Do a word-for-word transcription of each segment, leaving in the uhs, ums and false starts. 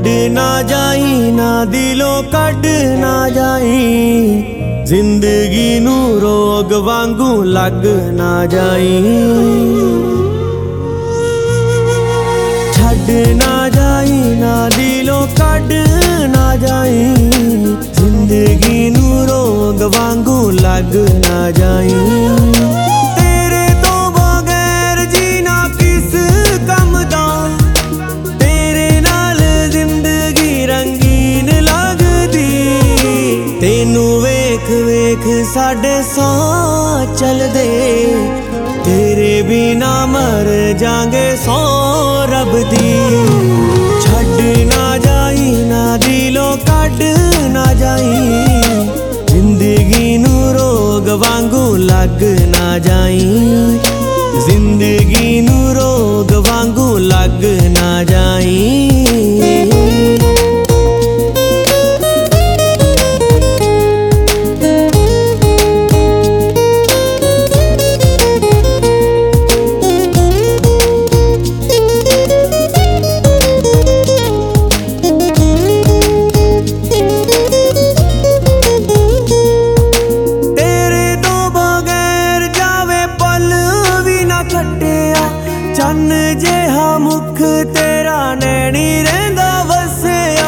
छड्ड ना जाई ना दिलों कढ ना जाई, जिंदगी नू रोग वांगू लग ना जाई। छड्ड ना जाई ना दिलों कढ ना जाई, जिंदगी नू रोग वांगू लग ना जाई। तेरे तो बगैर जीना किस कम दा, तेरे नाल जिंदगी रंगीन लगदी। तेनू वेख वेख साडे साह चलदे, तेरे बिना मर जांगे सौ रब दी। छड्ड ना जाई ना दिलों कढ ना जाई, जिंदगी नू रोग वांगू लग ना जाई। जिंदगी नू रोग वांगू लग ना जाई। चन्न जिहा मुख तेरा नैनी रहिंदा वसिया,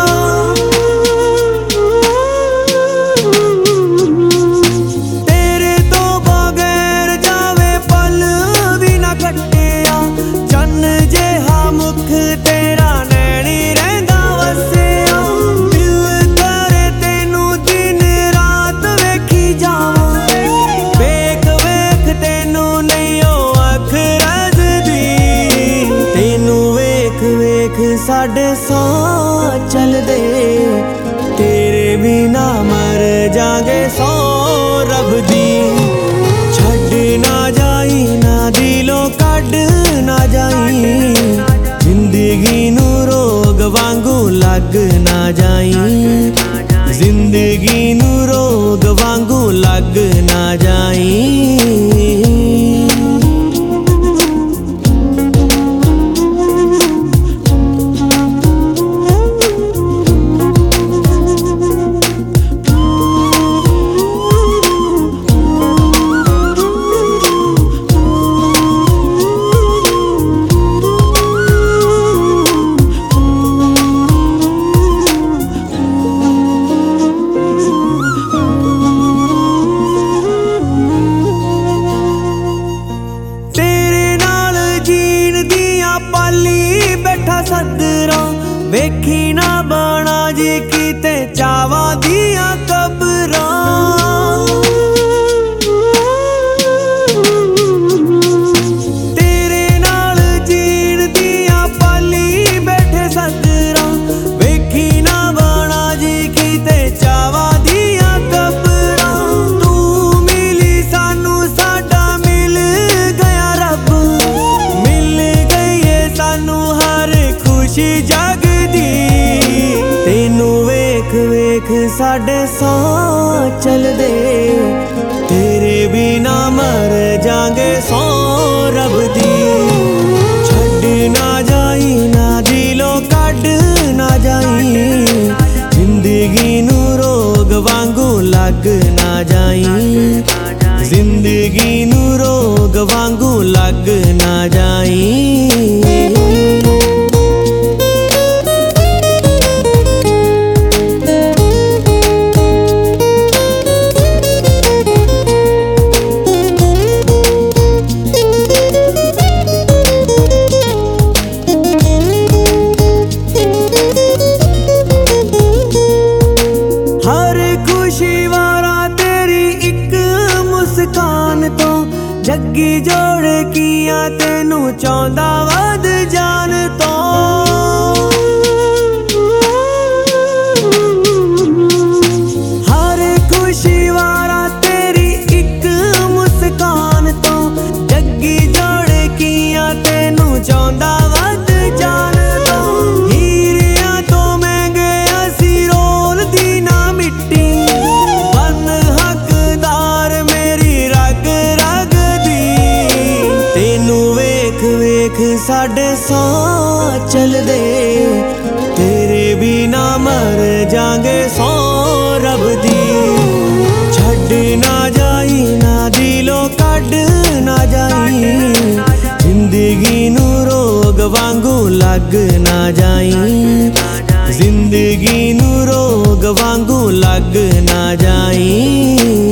तेरे तो बगैर जावे पल भी ना कटिया। चन्न जिहा मुख तेरा नैनी रहिंदा वसिया, दिल करे तेनू दिन रात वेखी जावां। वेख वेख तेनू नहीं ओ अख साडे साह चलदे, तेरे बिना मर जांगे सौ रब दी। छड्ड ना जाई ना दिलों कढ ना जाई, जिंदगी नू रोग वांगू लग ना जाई। जिंदगी नू रोग वांगू लग ना जाई। पाली बैठा सदरा वेखी ना बाणा जी कीते चावा दिया कबरा। तेरे नाल जीण दिया पाली बैठे सदरा वेखी ना बाणा जी कीते चावा दिया कबरा। तू मिली सानू साडा मिल गया रब, मिल सानू हर खुशी जगदी। तेनू वेख वेख साडे साह चलदे, तेरे बिना मर जांगे सौ रब दी। छड्ड ना जाई ना दिलों कढ ना जाई, जिंदगी नू रोग वांगू लग ना जाई। जिंदगी नू रोग वांगू लग ना जाई। जग्गी जोड़ किया तेनू चाहंदा वध जान तो। हर खुशी वारा तेरी एक मुस्कान तो, जग्गी जोड़ किया तेनू चाहंदा वध जान तो। हीरिया तो महंगे असी रोल दी ना मिट्टी, बन हकदार मेरी रग रग दी। तेनू वेख वेख साडे साह ਲੱਗ ਨਾ ਜਾਈ, ਜ਼ਿੰਦਗੀ ਨੂੰ ਰੋਗ ਵਾਂਗੂ ਲੱਗ ਨਾ ਜਾਈ।